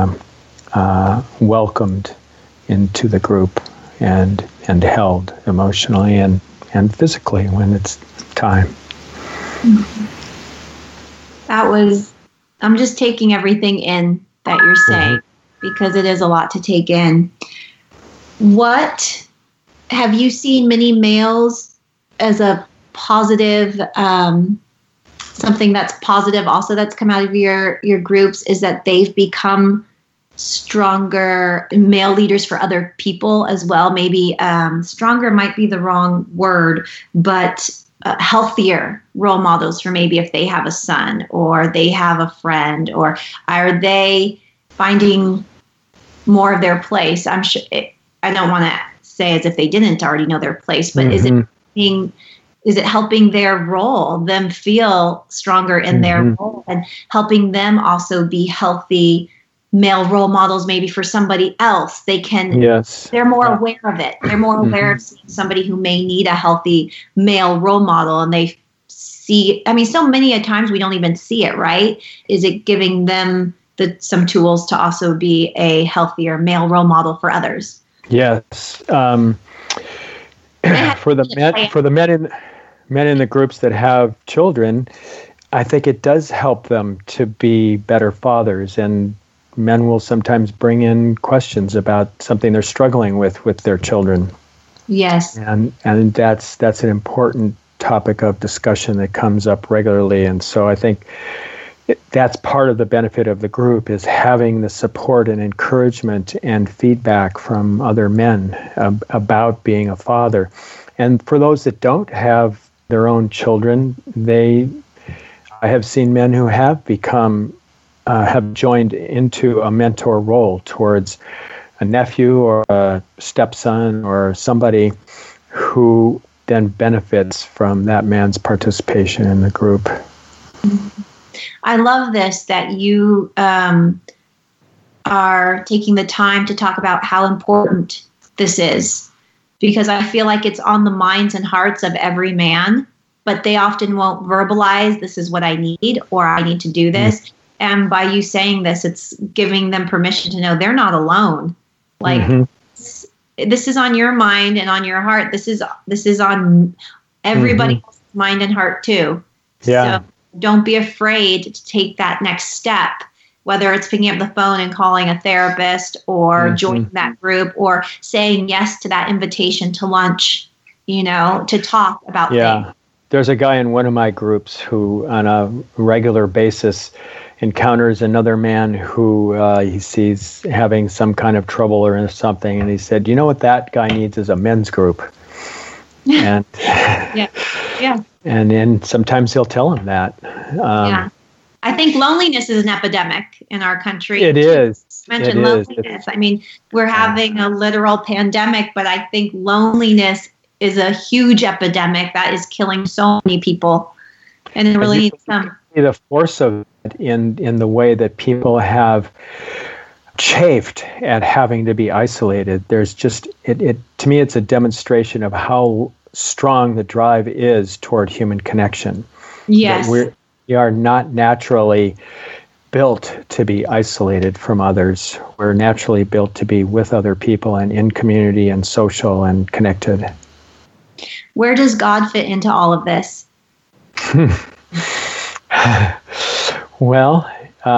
welcomed into the group and held emotionally and physically when it's time. I'm just taking everything in that you're saying, because it is a lot to take in. What have you seen many males as a positive, something that's positive also that's come out of your groups, is that they've become stronger male leaders for other people as well? Maybe stronger might be the wrong word, but healthier role models for maybe if they have a son or they have a friend, or are they finding more of their place? I'm sure, I don't want to say as if they didn't already know their place, but is it helping their role, them feel stronger in their role, and helping them also be healthy male role models maybe for somebody else? They can, they're more aware of it. They're more aware of seeing somebody who may need a healthy male role model, and they see, I mean, so many a times we don't even see it, right? Is it giving them some tools to also be a healthier male role model for others? Yes. For the men in the groups that have children, I think it does help them to be better fathers, and men will sometimes bring in questions about something they're struggling with their children. Yes. And that's an important topic of discussion that comes up regularly. And so I think that's part of the benefit of the group, is having the support and encouragement and feedback from other men about being a father. And for those that don't have their own children, I have seen men who have have joined into a mentor role towards a nephew or a stepson or somebody who then benefits from that man's participation in the group. I love this, that you are taking the time to talk about how important this is, because I feel like it's on the minds and hearts of every man, but they often won't verbalize, this is what I need, or I need to do this. And by you saying this, it's giving them permission to know they're not alone. Like, this is on your mind and on your heart. This is on everybody's mind and heart too. Yeah. So don't be afraid to take that next step whether it's picking up the phone and calling a therapist or joining that group or saying yes to that invitation to lunch, to talk about things. There's a guy in one of my groups who on a regular basis encounters another man who he sees having some kind of trouble or something, and he said, what that guy needs is a men's group. And and then sometimes he'll tell him that. I think loneliness is an epidemic in our country. It is. Mention loneliness. I mean, we're having a literal pandemic, but I think loneliness is a huge epidemic that is killing so many people, and it really needs some. The force of it in the way that people have chafed at having to be isolated. There's just it to me, it's a demonstration of how strong the drive is toward human connection. Yes, we are not naturally built to be isolated from others. We're naturally built to be with other people and in community and social and connected. Where does God fit into all of this? Well,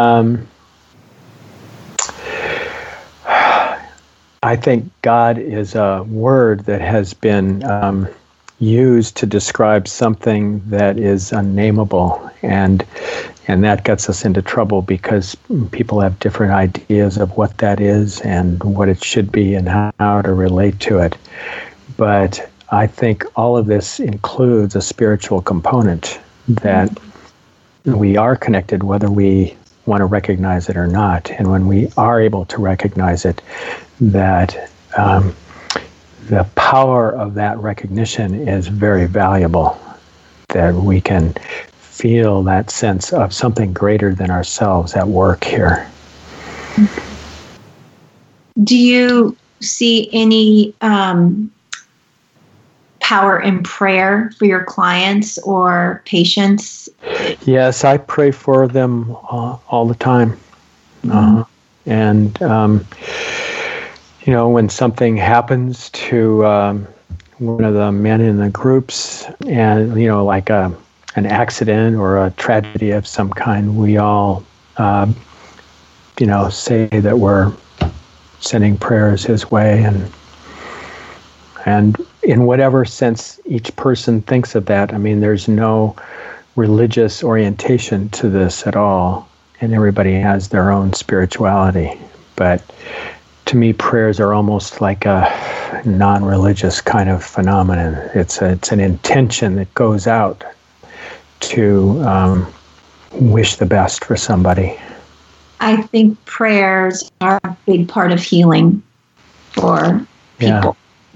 I think God is a word that has been used to describe something that is unnameable, and that gets us into trouble because people have different ideas of what that is and what it should be and how to relate to it. But I think all of this includes a spiritual component that we are connected whether we want to recognize it or not. And when we are able to recognize it, that the power of that recognition is very valuable, that we can feel that sense of something greater than ourselves at work here. Do you see any power in prayer for your clients or patients? Yes, I pray for them all the time. And, when something happens to one of the men in the groups, and, like an accident or a tragedy of some kind, we all, say that we're sending prayers his way, and in whatever sense each person thinks of that. I mean, there's no religious orientation to this at all, and everybody has their own spirituality. But to me, prayers are almost like a non-religious kind of phenomenon. It's an intention that goes out to wish the best for somebody. I think prayers are a big part of healing for people,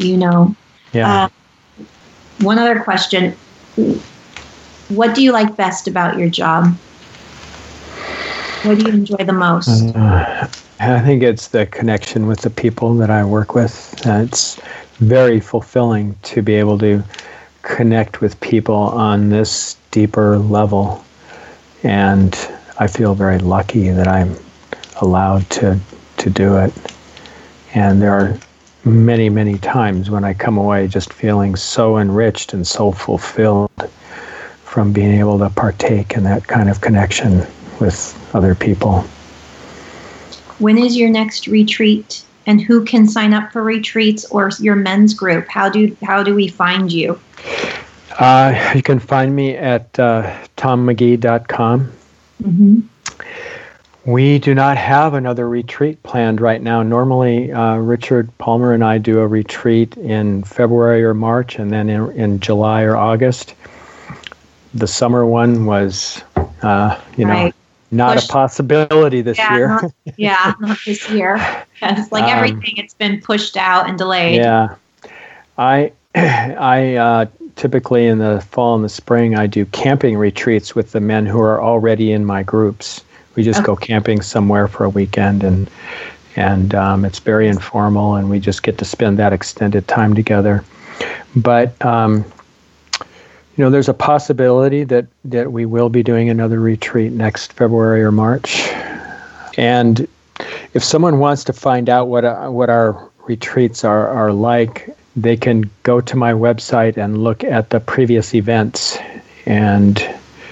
One other question. What do you like best about your job? What do you enjoy the most? I think it's the connection with the people that I work with. It's very fulfilling to be able to connect with people on this deeper level. And I feel very lucky that I'm allowed to do it. And there are many, many times when I come away just feeling so enriched and so fulfilled from being able to partake in that kind of connection with other people. When is your next retreat, and who can sign up for retreats or your men's group? How do we find you? You can find me at tommcgee.com. Mm-hmm. We do not have another retreat planned right now. Normally, Richard Palmer and I do a retreat in February or March, and then in July or August. The summer one was, right. Not a possibility this year. Not this year. It's like everything, it's been pushed out and delayed. Yeah. I typically in the fall and the spring, I do camping retreats with the men who are already in my groups. We just go camping somewhere for a weekend, and it's very informal, and we just get to spend that extended time together. But there's a possibility that we will be doing another retreat next February or March. And if someone wants to find out what our retreats are like, they can go to my website and look at the previous events. And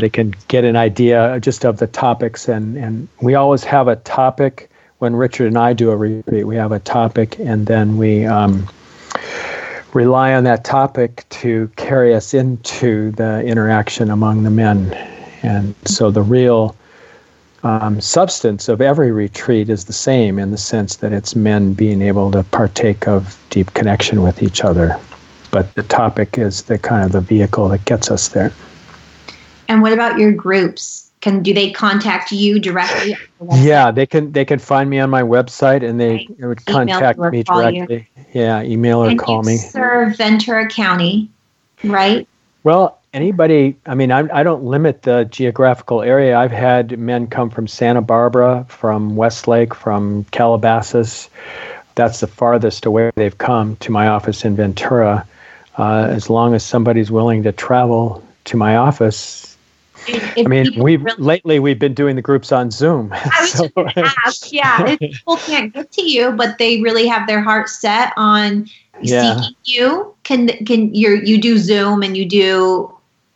they can get an idea just of the topics. And we always have a topic. When Richard and I do a retreat, we have a topic, and then we rely on that topic to carry us into the interaction among the men. And so the real substance of every retreat is the same, in the sense that it's men being able to partake of deep connection with each other. But the topic is the kind of the vehicle that gets us there. And what about your groups? Do they contact you directly? Yeah, they can find me on my website, and they would contact me directly. Yeah, email or call me. You serve Ventura County, right? Well, anybody, I mean, I don't limit the geographical area. I've had men come from Santa Barbara, from Westlake, from Calabasas. That's the farthest away they've come to my office in Ventura. As long as somebody's willing to travel to my office. Lately we've been doing the groups on Zoom. I was just going to ask, if people can't get to you, but they really have their heart set on seeking you, can you do Zoom, and you do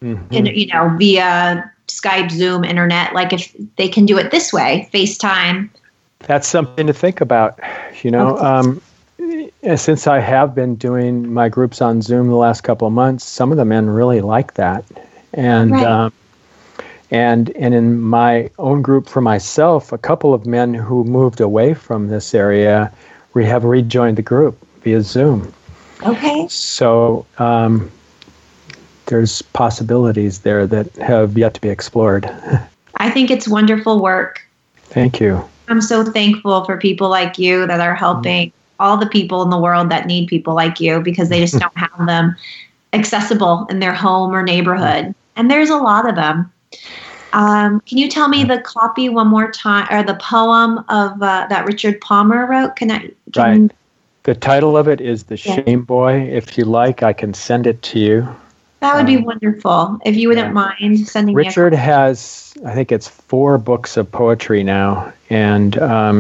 via Skype, Zoom, internet, like if they can do it this way, FaceTime. That's something to think about. Since I have been doing my groups on Zoom the last couple of months, some of the men really like that. And right. And in my own group for myself, a couple of men who moved away from this area have rejoined the group via Zoom. Okay. So there's possibilities there that have yet to be explored. I think it's wonderful work. Thank you. I'm so thankful for people like you that are helping all the people in the world that need people like you, because they just don't have them accessible in their home or neighborhood. And there's a lot of them. Can you tell me the copy one more time, or the poem of that Richard Palmer wrote? Right. The title of it is The Shame Boy. If you like, I can send it to you. That would be wonderful. If you wouldn't mind sending Richard me has, I think it's 4 books of poetry now, and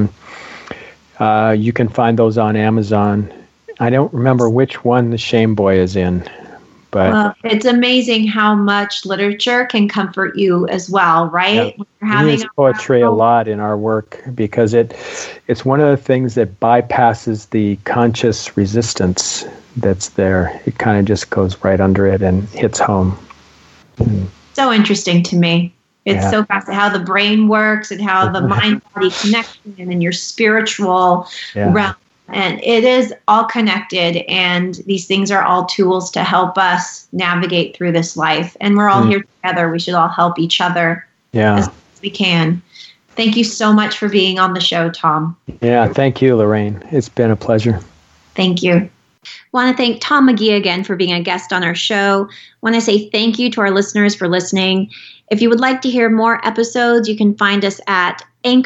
you can find those on Amazon. I don't remember which one The Shame Boy is in. But it's amazing how much literature can comfort you as well, right? Yeah. We use poetry a lot in our work, because it's one of the things that bypasses the conscious resistance that's there. It kind of just goes right under it and hits home. So interesting to me. It's so fascinating how the brain works, and how the mind-body connection, and your spiritual realm. And it is all connected, and these things are all tools to help us navigate through this life. And we're all here together. We should all help each other as we can. Thank you so much for being on the show, Tom. Yeah, thank you, Lorraine. It's been a pleasure. Thank you. Want to thank Tom McGee again for being a guest on our show. Want to say thank you to our listeners for listening. If you would like to hear more episodes, you can find us at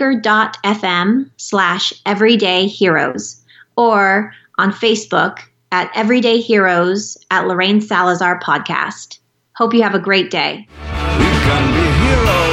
anchor.fm/everydayheroes. Or on Facebook at Everyday Heroes at Lorraine Salazar Podcast. Hope you have a great day. We can be heroes.